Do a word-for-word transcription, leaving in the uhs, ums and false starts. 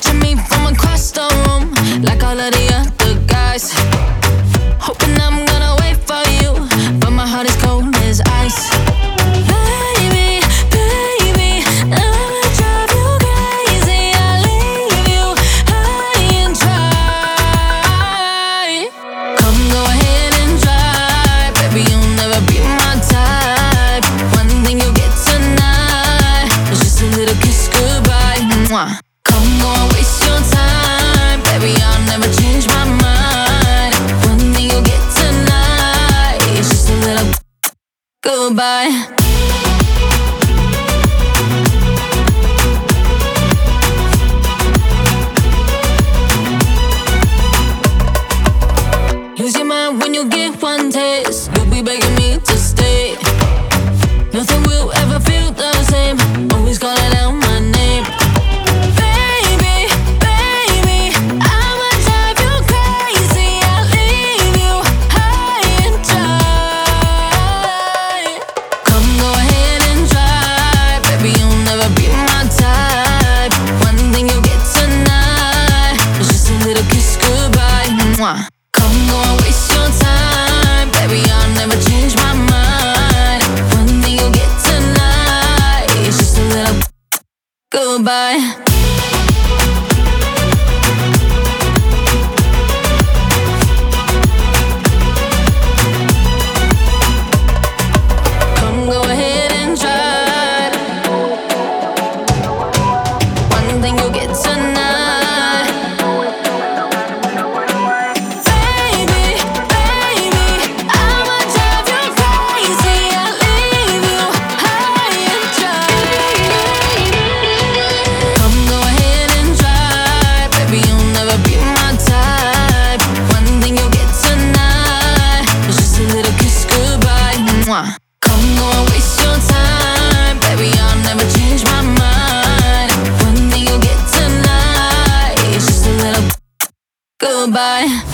watching me from across the room, like all of the other guys. Hoping I'm gonna wait for you, but my heart is cold as ice. Baby, baby, I'ma drive you crazy. I'll leave you high and dry. Come go ahead and drive, baby, you'll never be my type. One thing you'll get tonight is just a little kiss goodbye. Mwah. Come go and waste your time, baby, I'll never change my mind. One thing you'll get tonight is just a little goodbye. Lose your mind when you get one taste. You'll be begging me to stay. Nothing will ever feel the same. Always calling out my name. Baby, baby, I'ma drive you crazy. I'll leave you high and dry. Come go ahead and drive, baby, you'll never be my type. One thing you'll get tonight is just a little kiss goodbye. Mwah. Come go and waste your time, baby, I'll never change my mind. One thing you'll get tonight is just a little goodbye. Come go ahead and try. One thing you'll get tonight. Baby, baby, I'ma drive you crazy. I'll leave you high and dry. Come go ahead and try, baby, you'll never be my type. One thing you'll get tonight is just a little kiss goodbye. Mwah. Come go and waste your time, baby, I'll never change my mind. One thing you'll get tonight is just a little goodbye.